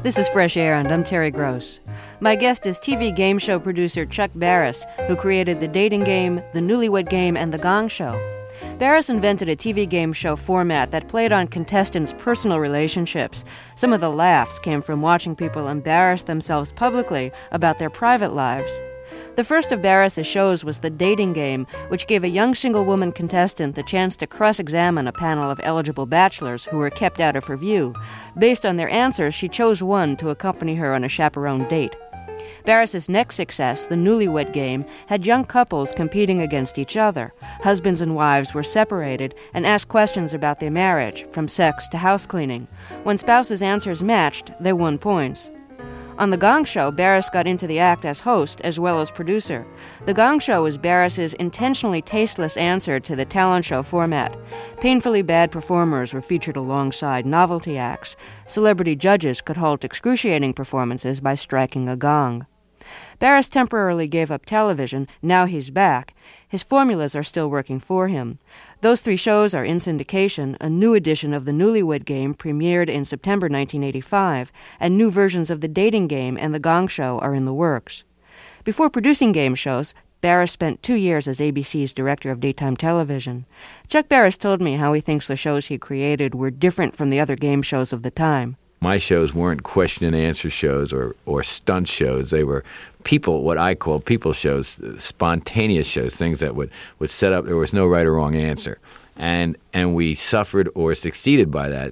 This is Fresh Air, and I'm Terry Gross. My guest is TV game show producer Chuck Barris, who created The Dating Game, The Newlywed Game, and The Gong Show. Barris invented a TV game show format that played on contestants' personal relationships. Some of the laughs came from watching people embarrass themselves publicly about their private lives. The first of Barris' shows was The Dating Game, which gave a young single woman contestant the chance to cross-examine a panel of eligible bachelors who were kept out of her view. Based on their answers, she chose one to accompany her on a chaperone date. Barris' next success, The Newlywed Game, had young couples competing against each other. Husbands and wives were separated and asked questions about their marriage, from sex to house cleaning. When spouses' answers matched, they won points. On The Gong Show, Barris got into the act as host as well as producer. The Gong Show was Barris' intentionally tasteless answer to the talent show format. Painfully bad performers were featured alongside novelty acts. Celebrity judges could halt excruciating performances by striking a gong. Barris temporarily gave up television. Now he's back. His formulas are still working for him. Those three shows are in syndication. A new edition of The Newlywed Game premiered in September 1985, and new versions of The Dating Game and The Gong Show are in the works. Before producing game shows, Barris spent 2 years as ABC's director of daytime television. Chuck Barris told me how he thinks the shows he created were different from the other game shows of the time. My shows weren't question and answer shows or stunt shows. They were people, what I call people shows, spontaneous shows, things that would set up. There was no right or wrong answer, and we suffered or succeeded by that.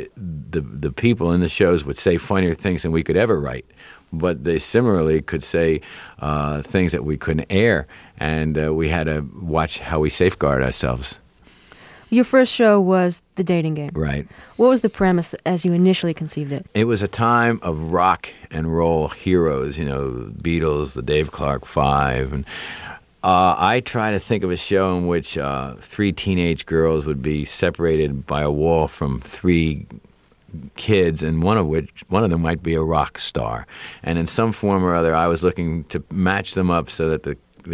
The people in the shows would say funnier things than we could ever write, but they similarly could say things that we couldn't air, and we had to watch how we safeguard ourselves. Your first show was The Dating Game. Right. What was the premise as you initially conceived it? It was a time of rock and roll heroes, the Beatles, the Dave Clark Five. And I try to think of a show in which three teenage girls would be separated by a wall from three kids, and one of them might be a rock star. And in some form or other, I was looking to match them up so that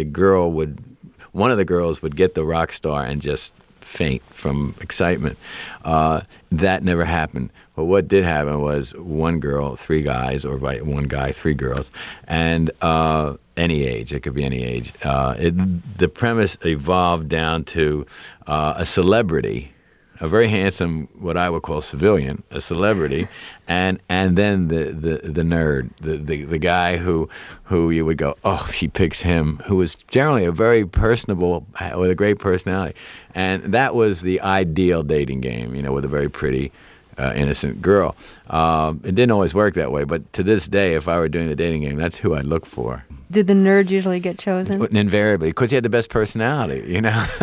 one of the girls would get the rock star and just faint from excitement. That never happened. But what did happen was one girl, three guys, or one guy, three girls, and any age. It could be any age. The premise evolved down to a celebrity, a very handsome, what I would call civilian, a celebrity, and then the nerd, the guy who you would go, oh, she picks him, who was generally a very personable, with a great personality. And that was the ideal dating game, with a very pretty, innocent girl. It didn't always work that way, but to this day, if I were doing the dating game, that's who I'd look for. Did the nerd usually get chosen? Invariably, because he had the best personality,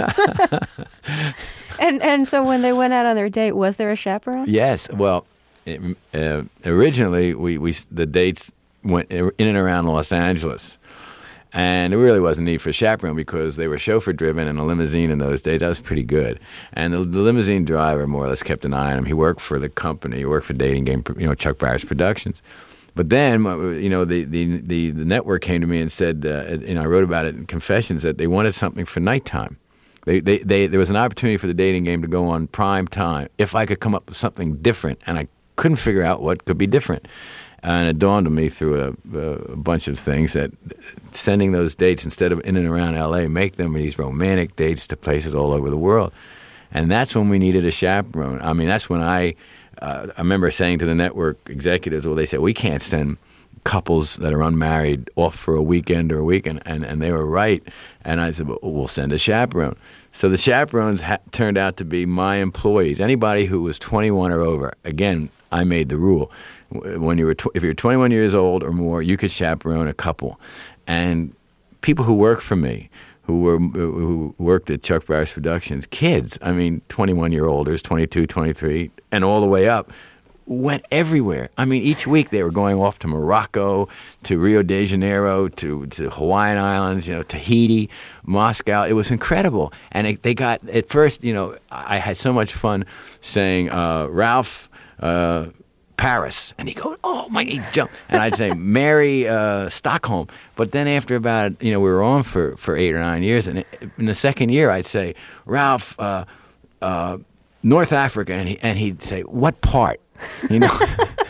And so when they went out on their date, was there a chaperone? Yes. Well, originally, the dates went in and around Los Angeles. And there really wasn't need for a chaperone because they were chauffeur-driven, and a limousine in those days, that was pretty good. And the limousine driver more or less kept an eye on him. He worked for the company. He worked for Dating Game, Chuck Barris Productions. But then, the network came to me and said, I wrote about it in Confessions, that they wanted something for nighttime. There was an opportunity for the Dating Game to go on prime time if I could come up with something different, and I couldn't figure out what could be different. And it dawned on me through a bunch of things that sending those dates instead of in and around L.A., make them these romantic dates to places all over the world. And that's when we needed a chaperone. I mean, that's when I remember saying to the network executives, well, they said, we can't send couples that are unmarried off for a weekend or a weekend. And they were right. And I said, well, we'll send a chaperone. So the chaperones turned out to be my employees. Anybody who was 21 or over, again, I made the rule. If you're 21 years old or more, you could chaperone a couple. And people who work for me, who worked at Chuck Barris Productions, kids, 21-year-olders, 22, 23, and all the way up, went everywhere. Each week they were going off to Morocco, to Rio de Janeiro, to Hawaiian Islands, Tahiti, Moscow. It was incredible. And they got, at first, I had so much fun saying, Ralph, Paris, and he goes, oh my, he jumped, and I'd say Mary, Stockholm. But then after about, we were on for 8 or 9 years, and in the second year I'd say, Ralph, North Africa, and he'd say, what part?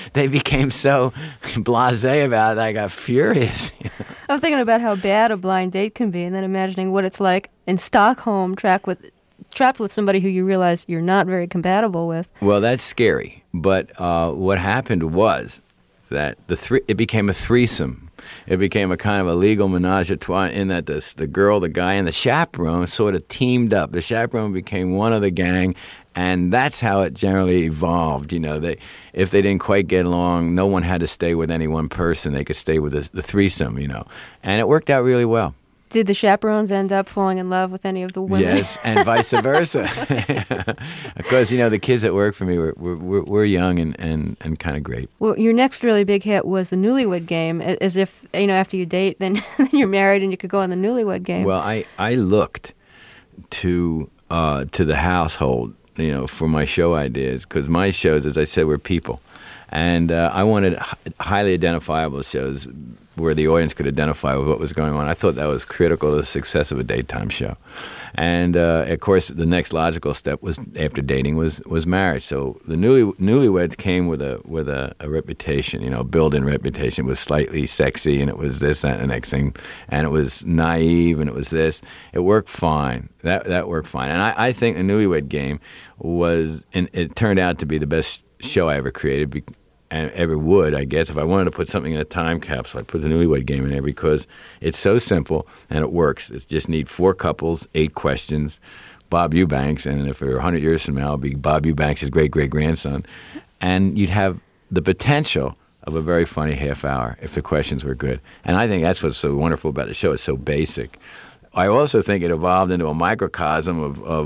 they became so blasé about it, I got furious. I'm thinking about how bad a blind date can be, and then imagining what it's like in Stockholm, trapped with somebody who you realize you're not very compatible with. Well, that's scary. But what happened was that it became a threesome. It became a kind of a legal menage a trois in that the girl, the guy, and the chaperone sort of teamed up. The chaperone became one of the gang, and that's how it generally evolved. If they didn't quite get along, no one had to stay with any one person. They could stay with the threesome, and it worked out really well. Did the chaperones end up falling in love with any of the women? Yes, and vice versa. Because, the kids that work for me were young and kind of great. Well, your next really big hit was the Newlywed Game, as if, after you date, then you're married and you could go on the Newlywed Game. Well, I looked to the household, for my show ideas, because my shows, as I said, were people. And I wanted highly identifiable shows where the audience could identify with what was going on. I thought that was critical to the success of a daytime show. And, of course, the next logical step was after dating was marriage. So the Newlyweds came with a reputation, a built-in reputation. It was slightly sexy, and it was this, that, and the next thing. And it was naive, and it was this. It worked fine. That worked fine. And I think the Newlywed Game it turned out to be the best show I ever created, and ever would, I guess. If I wanted to put something in a time capsule, I'd put the Newlywed Game in there because it's so simple and it works. It just need 4 couples, 8 questions, Bob Eubanks, and if it were 100 years from now, it'll be Bob Eubanks' great-great-grandson. And you'd have the potential of a very funny half hour if the questions were good. And I think that's what's so wonderful about the show. It's so basic. I also think it evolved into a microcosm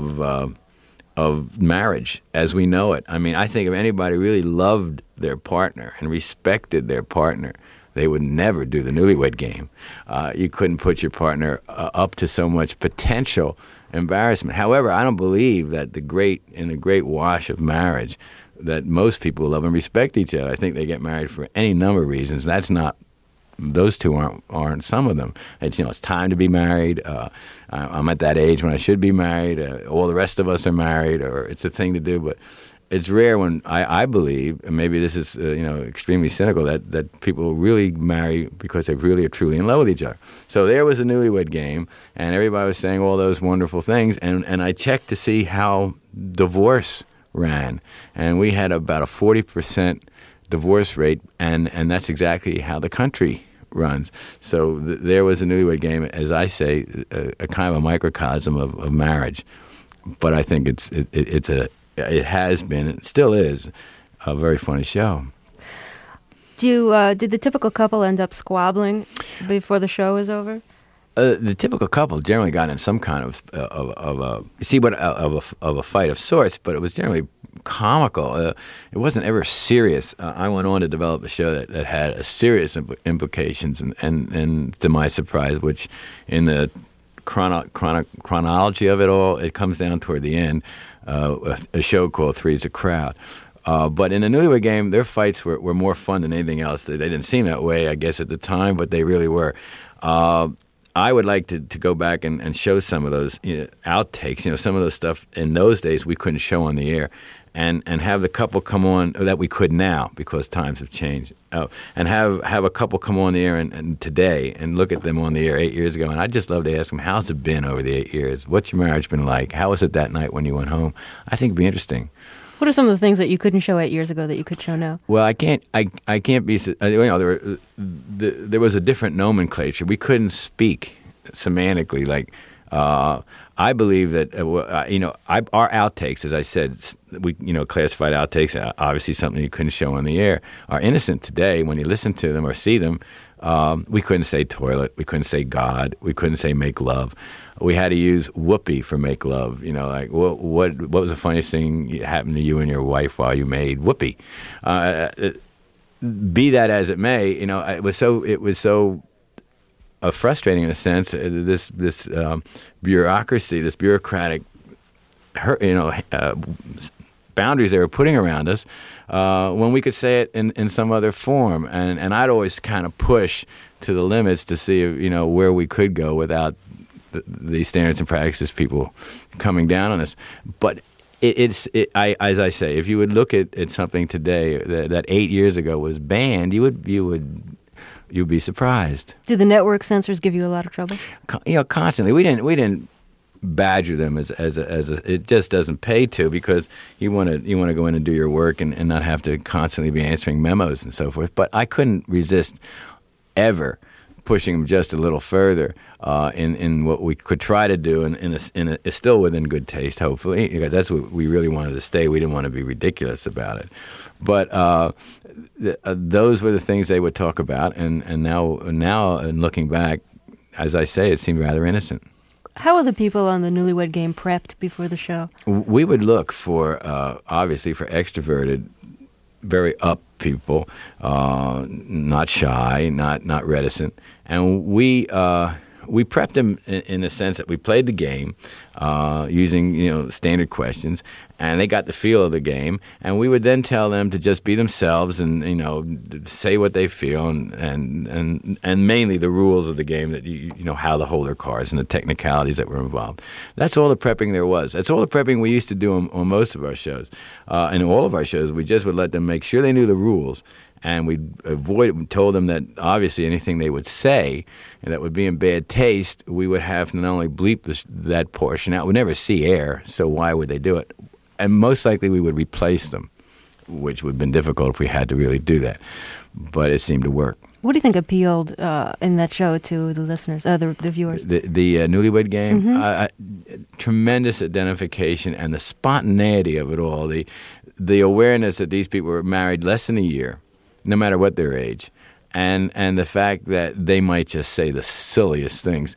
of marriage as we know it. I mean, I think if anybody really loved their partner and respected their partner, they would never do the Newlywed Game. You couldn't put your partner up to so much potential embarrassment. However, I don't believe that in the great wash of marriage that most people love and respect each other. I think they get married for any number of reasons. Those two aren't some of them. It's time to be married. I'm at that age when I should be married. All the rest of us are married, or it's a thing to do. But it's rare when I believe, and maybe this is extremely cynical, that people really marry because they really are truly in love with each other. So there was a Newlywed Game, and everybody was saying all those wonderful things. And I checked to see how divorce ran, and we had about a 40% divorce rate, and that's exactly how the country runs. So there was a Newlywed Game, as I say, a kind of a microcosm of marriage. But I think it has been, it still is, a very funny show. Did the typical couple end up squabbling before the show was over? The typical couple generally got in some kind of a fight of sorts, but it was generally comical. It wasn't ever serious. I went on to develop a show that had a serious implications, and to my surprise, which in the chronology of it all, it comes down toward the end, a show called Three's a Crowd. But in the Newlywed Game, their fights were more fun than anything else. They didn't seem that way, I guess, at the time, but they really were. I would like to go back and show some of those outtakes, some of the stuff in those days we couldn't show on the air, and have the couple come on that we could now because times have changed, and have a couple come on the air and today and look at them on the air 8 years ago, and I'd just love to ask them, how's it been over the 8 years? What's your marriage been like? How was it that night when you went home? I think it'd be interesting. What are some of the things that you couldn't show 8 years ago that you could show now? Well, I can't be. There was a different nomenclature. We couldn't speak semantically. Like I believe that our outtakes, as I said, we classified outtakes. Obviously, something you couldn't show on the air are innocent today. When you listen to them or see them, we couldn't say toilet. We couldn't say God. We couldn't say make love. We had to use whoopee for make love. Like what was the funniest thing that happened to you and your wife while you made whoopee? Be that as it may, it was so frustrating in a sense. This bureaucracy, this bureaucratic, boundaries they were putting around us, when we could say it in some other form, and I'd always kind of push to the limits to see where we could go without the standards and practices people coming down on us. But As I say, if you would look at something today that 8 years ago was banned, you'd be surprised. Did the network censors give you a lot of trouble? Constantly. We didn't badger them as it just doesn't pay to, because you want to go in and do your work and not have to constantly be answering memos and so forth. But I couldn't resist ever pushing them just a little further in what we could try to do, and it's still within good taste, hopefully, because that's what we really wanted to stay. We didn't want to be ridiculous about it. But those were the things they would talk about, and now, and looking back, as I say, it seemed rather innocent. How are the people on the Newlywed Game prepped before the show? We would look for, obviously, for extroverted, very up people, not shy, not reticent, and we prepped them in the sense that we played the game using standard questions, and they got the feel of the game, and we would then tell them to just be themselves and say what they feel, and mainly the rules of the game, that how to hold their cards and the technicalities that were involved. That's all the prepping there was. That's all the prepping we used to do on most of our shows. And all of our shows, we just would let them make sure they knew the rules. And we told them that obviously anything they would say and that would be in bad taste, we would have to not only bleep that portion out. We'd never see air, so why would they do it? And most likely we would replace them, which would have been difficult if we had to really do that. But it seemed to work. What do you think appealed in that show to the listeners, the viewers? The Newlywed Game? Mm-hmm. Tremendous identification and the spontaneity of it all. The awareness that these people were married less than a year, no matter what their age, and the fact that they might just say the silliest things.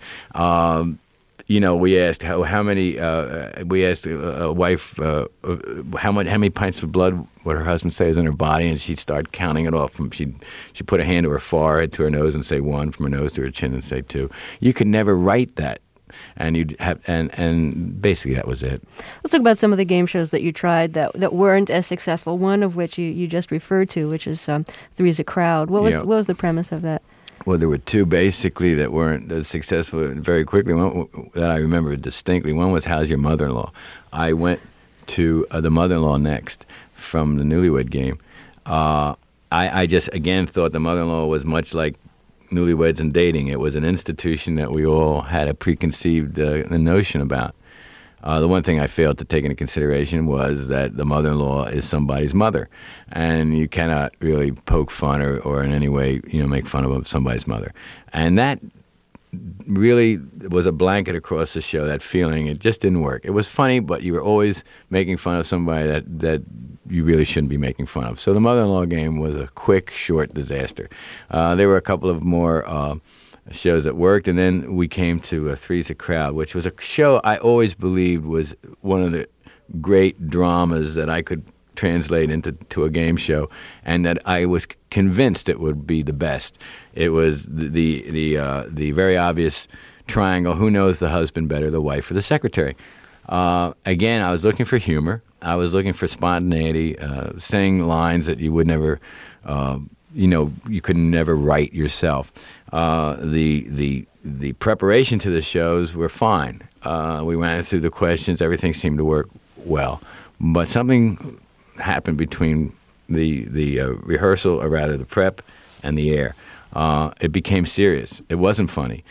We asked how many. We asked a wife how many pints of blood would her husband say is in her body, and she'd start counting it off. She'd put a hand to her forehead, to her nose, and say 1. From her nose to her chin, and say 2. You could never write that. And you'd have, and basically that was it. Let's talk about some of the game shows that you tried that weren't as successful. One of which you just referred to, which is Three's a Crowd. What was the premise of that? Well, there were two basically that weren't as successful very quickly. One that I remember distinctly. One was How's Your Mother-in-Law? I went to the Mother-in-Law next from the Newlywed Game. I just again thought the Mother-in-Law was much like Newlyweds and dating. It was an institution that we all had a preconceived notion about. The one thing I failed to take into consideration was that the mother-in-law is somebody's mother, and you cannot really poke fun or in any way make fun of somebody's mother. And that really was a blanket across the show, that feeling. It just didn't work. It was funny, but you were always making fun of somebody that you really shouldn't be making fun of. So the Mother-in-Law Game was a quick, short disaster. There were a couple of more shows that worked, and then we came to Three's a Crowd, which was a show I always believed was one of the great dramas that I could translate into a game show, and that I was convinced it would be the best. It was the very obvious triangle: who knows the husband better, the wife or the secretary? Again, I was looking for humor. I was looking for spontaneity, saying lines that you would never, you could never write yourself. The preparation to the shows were fine. We went through the questions. Everything seemed to work well. But something happened between the rehearsal, or rather the prep, and the air. It became serious. It wasn't funny.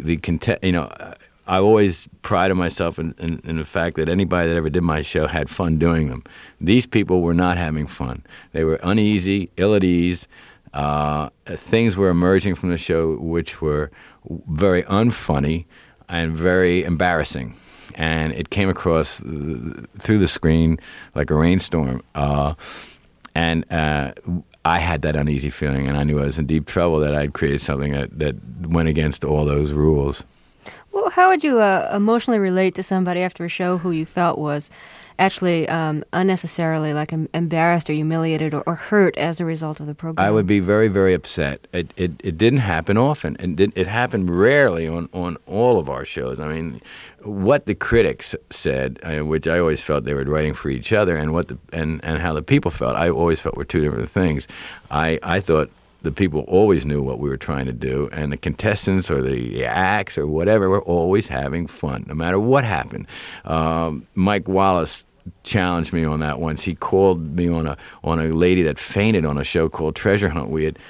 I always prided myself in the fact that anybody that ever did my show had fun doing them. These people were not having fun. They were uneasy, ill at ease. Things were emerging from the show which were very unfunny and very embarrassing. And it came across through the screen like a rainstorm. And I had that uneasy feeling, and I knew I was in deep trouble, that I'd created something that went against all those rules. Well, how would you emotionally relate to somebody after a show who you felt was actually unnecessarily embarrassed or humiliated or hurt as a result of the program? I would be very, very upset. It didn't happen often. It happened rarely on all of our shows. I mean, what the critics said, which I always felt they were writing for each other, and how the people felt, I always felt were two different things. I thought the people always knew what we were trying to do, and the contestants or the acts or whatever were always having fun, no matter what happened. Mike Wallace challenged me on that once. He called me on a lady that fainted on a show called Treasure Hunt.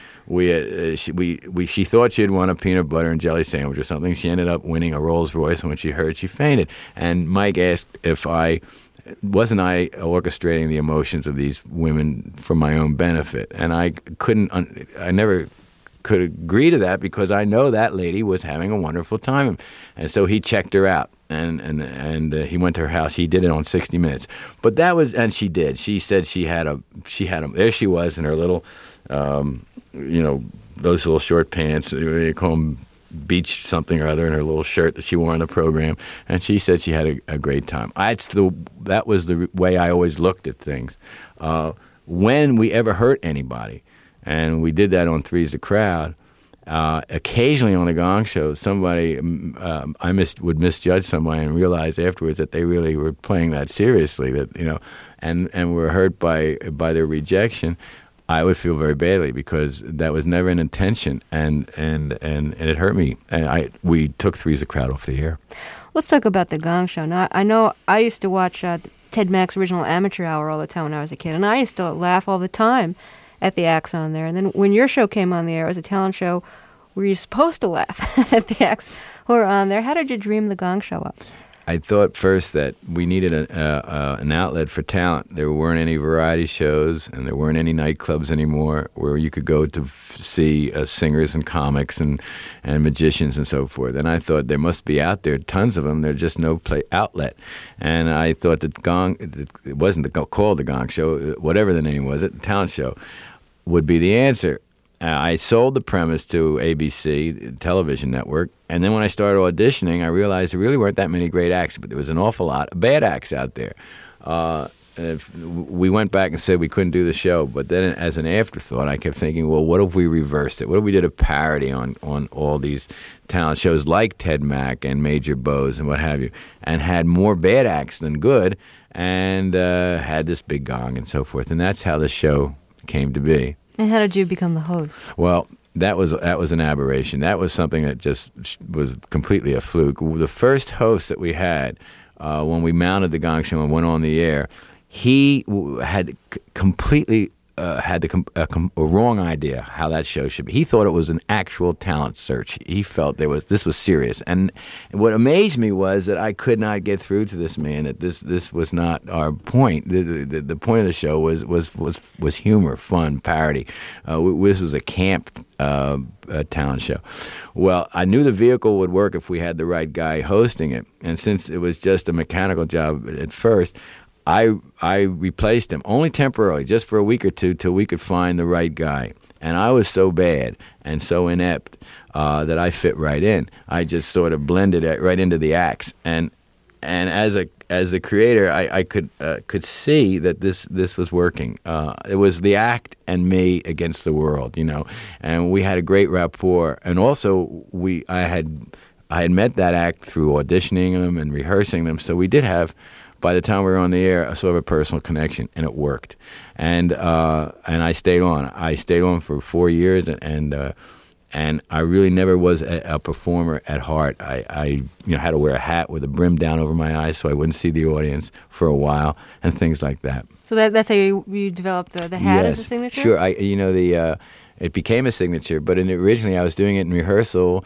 She thought she'd won a peanut butter and jelly sandwich or something. She ended up winning a Rolls Royce, and when she heard, she fainted. And Mike asked if wasn't I orchestrating the emotions of these women for my own benefit? And I never could agree to that because I know that lady was having a wonderful time. And so he checked her out. And he went to her house. He did it on 60 Minutes. But that was, and she did. She said she had a, there she was in her little, those little short pants, you call them beach something or other, in her little shirt that she wore on the program. And she said she had a great time. That was the way I always looked at things. When we ever hurt anybody, and we did that on Three's the Crowd, occasionally on the Gong Show, somebody would misjudge somebody and realize afterwards that they really were playing that seriously, and were hurt by their rejection. I would feel very badly because that was never an intention, and it hurt me. And we took Three's the Crowd off the air. Let's talk about the Gong Show. Now, I know I used to watch Ted Mack's original Amateur Hour all the time when I was a kid, and I used to laugh all the time at the acts on there. And then when your show came on the air, it was a talent show. Were you supposed to laugh at the acts who were on there? How did you dream the Gong Show up? I thought first that we needed an outlet for talent. There weren't any variety shows, and there weren't any nightclubs anymore where you could go to see singers and comics and magicians and so forth. And I thought there must be out there tons of them. There's just no outlet. And I thought that it wasn't called the Gong Show, whatever the name was, the talent show, would be the answer. I sold the premise to ABC television network, and then when I started auditioning, I realized there really weren't that many great acts, but there was an awful lot of bad acts out there. We went back and said we couldn't do the show, but then as an afterthought, I kept thinking, well, what if we reversed it? What if we did a parody on all these talent shows like Ted Mack and Major Bowes and what have you, and had more bad acts than good, and had this big gong and so forth, and that's how the show came to be. And how did you become the host? Well, that was an aberration. That was something that just was completely a fluke. The first host that we had when we mounted the Gong Show and went on the air, he had completely had a wrong idea how that show should be. He thought it was an actual talent search. He felt this was serious. And what amazed me was that I could not get through to this man that this was not our point. The point of the show was humor, fun, parody. This was a camp talent show. Well, I knew the vehicle would work if we had the right guy hosting it. And since it was just a mechanical job at first, I replaced him only temporarily, just for a week or two, till we could find the right guy. And I was so bad and so inept that I fit right in. I just sort of blended right into the acts. And as the creator, I could see that this was working. It was the act and me against the world, And we had a great rapport. And also, I had met that act through auditioning them and rehearsing them. So we did have, by the time we were on the air, a sort of a personal connection, and it worked. And I stayed on. I stayed on for 4 years, and I really never was a performer at heart. I had to wear a hat with a brim down over my eyes so I wouldn't see the audience for a while, and things like that. So that's how you developed the hat as a signature? Sure. It became a signature, but originally I was doing it in rehearsal.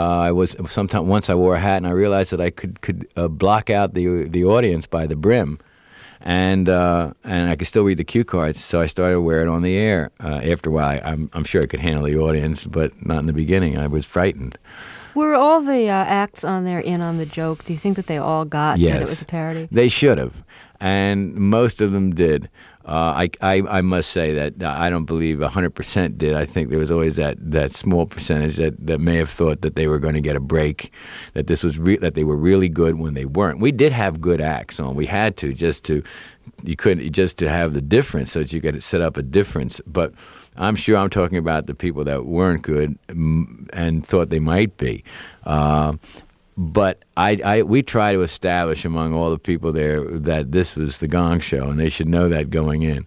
Once I wore a hat, and I realized that I could block out the audience by the brim, and I could still read the cue cards. So I started wearing it on the air. After a while, I'm sure I could handle the audience, but not in the beginning. I was frightened. Were all the acts on there in on the joke? Do you think that they all got that it was a parody? They should have, and most of them did. I must say that I don't believe 100% did. I think there was always that small percentage that may have thought that they were going to get a break, that that they were really good when they weren't. We did have good acts on. We had to just to have the difference so that you could set up a difference. But I'm sure I'm talking about the people that weren't good and thought they might be. But we try to establish among all the people there that this was the Gong Show, and they should know that going in.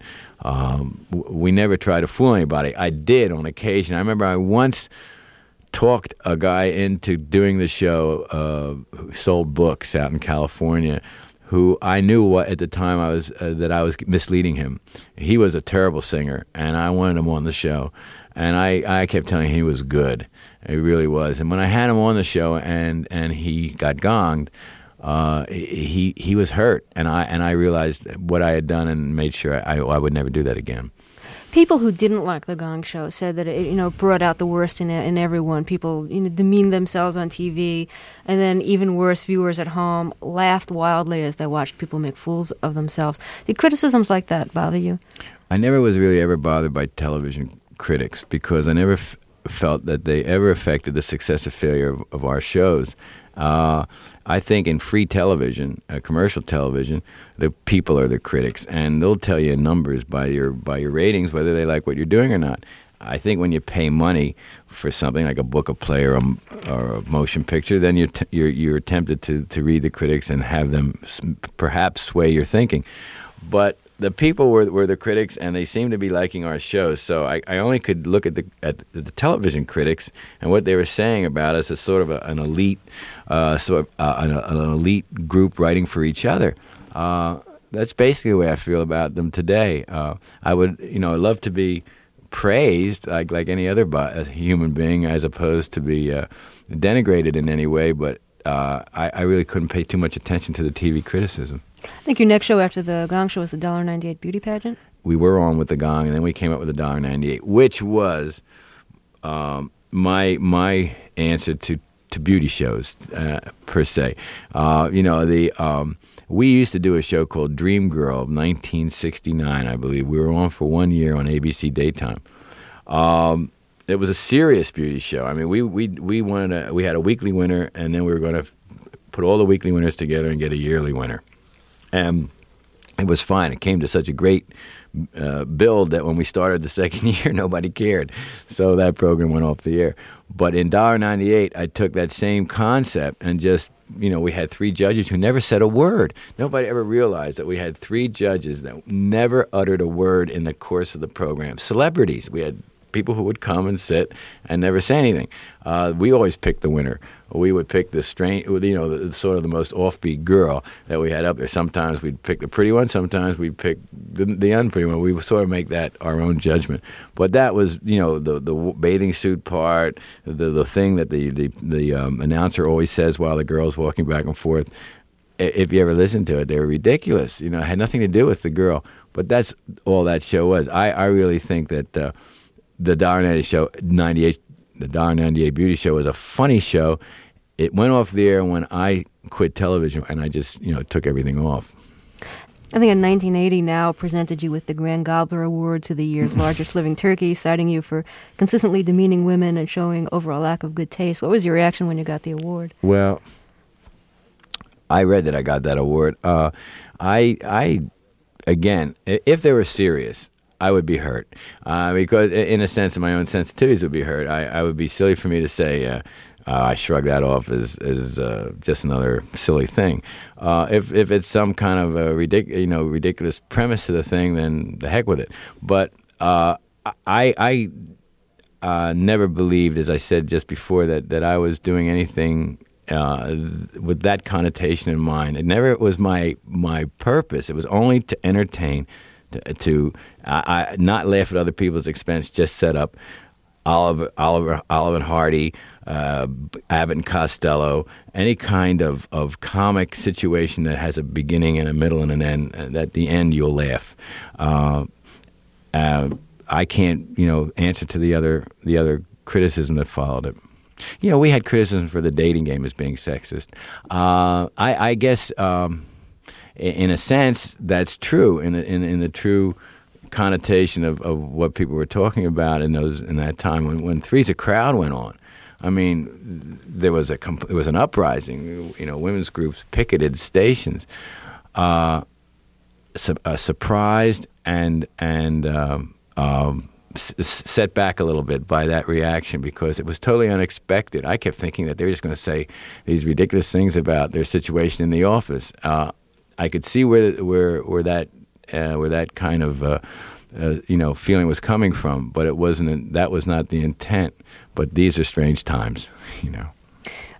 We never try to fool anybody. I did on occasion. I remember I once talked a guy into doing the show who sold books out in California, who I knew at the time that I was misleading him. He was a terrible singer, and I wanted him on the show. And I kept telling him he was good. He really was. And when I had him on the show and he got gonged, he was hurt. And I realized what I had done and made sure I would never do that again. People who didn't like the Gong Show said that it brought out the worst in everyone. People demeaned themselves on TV, and then even worse, viewers at home laughed wildly as they watched people make fools of themselves. Did criticisms like that bother you? I never was really ever bothered by television critics because I never felt that they ever affected the success or failure of our shows. I think in free television, commercial television, the people are the critics, and they'll tell you in numbers by your ratings whether they like what you're doing or not. I think when you pay money for something like a book, a play, or a motion picture, then you're tempted to read the critics and have them perhaps sway your thinking. But the people were the critics, and they seemed to be liking our shows. So I only could look at the television critics and what they were saying about us as sort of an elite, an elite group writing for each other. That's basically the way I feel about them today. I would, I'd love to be praised like any other human being, as opposed to be denigrated in any way. But I really couldn't pay too much attention to the TV criticism. I think your next show after the Gong Show was the $1.98 beauty pageant. We were on with the Gong, and then we came up with the $1.98, which was my answer to beauty shows per se. We used to do a show called Dream Girl, 1969, I believe. We were on for 1 year on ABC Daytime. It was a serious beauty show. I mean, we had a weekly winner, and then we were going to put all the weekly winners together and get a yearly winner. And it was fine. It came to such a great build that when we started the second year, nobody cared. So that program went off the air. But in $1.98, I took that same concept and just, we had 3 judges who never said a word. Nobody ever realized that we had 3 judges that never uttered a word in the course of the program. Celebrities. We had people who would come and sit and never say anything. We always picked the winner. We would pick the sort of the most offbeat girl that we had up there. Sometimes we'd pick the pretty one. Sometimes we'd pick the unpretty one. We would sort of make that our own judgment. But that was, the bathing suit part, the thing that the announcer always says while the girl's walking back and forth. If you ever listened to it, they were ridiculous. It had nothing to do with the girl. But that's all that show was. I really think that the $1.98 show, the $1.98 Beauty Show, was a funny show. It went off the air when I quit television, and I just, took everything off. I think in 1980 Now presented you with the Grand Gobbler Award to the year's largest living turkey, citing you for consistently demeaning women and showing overall lack of good taste. What was your reaction when you got the award? Well, I read that I got that award. Again, if they were serious, I would be hurt because, in a sense, my own sensitivities would be hurt. I would be silly for me to say I shrug that off as just another silly thing. If it's some kind of a ridiculous premise to the thing, then the heck with it. But I never believed, as I said just before, that I was doing anything with that connotation in mind. It never was my purpose. It was only to entertain. To not laugh at other people's expense, just set up Olive and Hardy, Abbott and Costello, any kind of comic situation that has a beginning and a middle and an end, and at the end you'll laugh. I can't, answer to the other criticism that followed it. We had criticism for the dating game as being sexist. I guess. In a sense, that's true. In the true connotation of what people were talking about in that time when Three's a Crowd went on. I mean, there was an uprising. Women's groups picketed stations, surprised and set back a little bit by that reaction because it was totally unexpected. I kept thinking that they were just going to say these ridiculous things about their situation in the office. I could see where that kind of feeling was coming from, but it wasn't. That was not the intent. But these are strange times,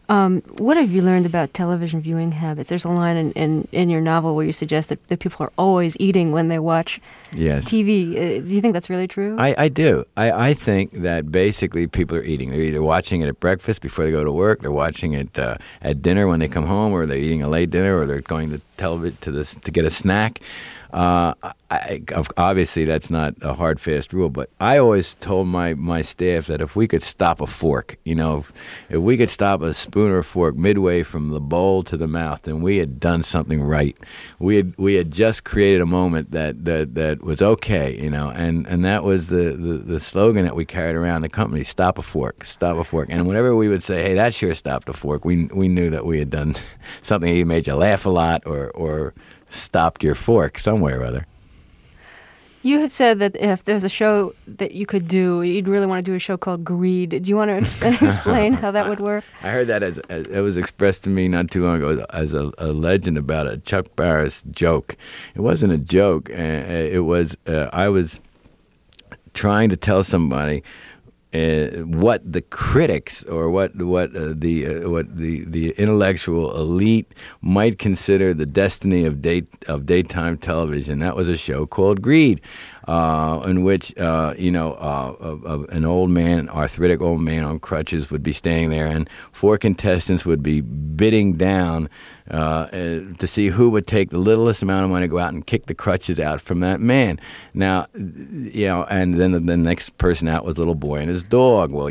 What have you learned about television viewing habits? There's a line in your novel where you suggest that people are always eating when they watch TV. Do you think that's really true? I do. I think that basically people are eating. They're either watching it at breakfast before they go to work, they're watching it at dinner when they come home, or they're eating a late dinner, or they're going to television to get a snack. Obviously, that's not a hard, fast rule, but I always told my staff that if we could stop a fork, if we could stop a spoon or a fork midway from the bowl to the mouth, then we had done something right. We had just created a moment that was okay, and that was the slogan that we carried around the company: stop a fork, stop a fork. And whenever we would say, hey, that sure stopped a fork, we knew that we had done something that made you laugh a lot or stopped your fork somewhere or other. You have said that if there's a show that you could do, you'd really want to do a show called Greed. Do you want to explain how that would work? I heard that as it was expressed to me not too long ago as a legend about a Chuck Barris joke. It wasn't a joke. It was I was trying to tell somebody what the critics or what the intellectual elite might consider the destiny of daytime television. That was a show called Greed, in which an old man, an arthritic old man on crutches, would be staying there, and 4 contestants would be bidding down to see who would take the littlest amount of money to go out and kick the crutches out from that man. Now, and then the next person out was a little boy and his dog. Well,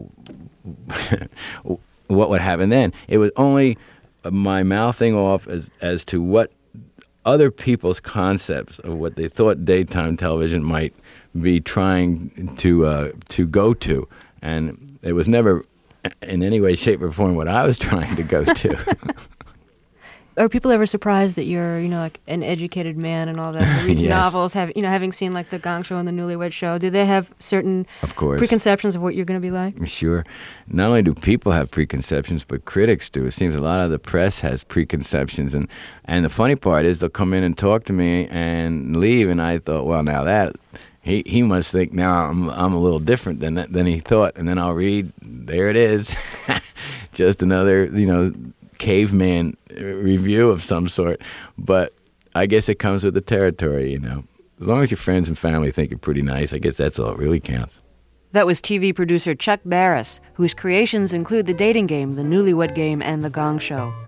what would happen then? It was only my mouthing off as to what other people's concepts of what they thought daytime television might be trying to go to, and it was never in any way, shape, or form what I was trying to go to. Are people ever surprised that you're, like an educated man and all that, who reads Yes. novels, having seen like the Gong Show and the Newlywed Show? Do they have certain Of course. preconceptions of what you're going to be like? Sure. Not only do people have preconceptions, but critics do. It seems a lot of the press has preconceptions. And the funny part is they'll come in and talk to me and leave, and I thought, well, now that... He must think now I'm a little different than he thought. And then I'll read, there it is. Just another, caveman review of some sort. But I guess it comes with the territory, As long as your friends and family think you're pretty nice, I guess that's all that really counts. That was TV producer Chuck Barris, whose creations include the dating game, the Newlywed Game, and the Gong Show.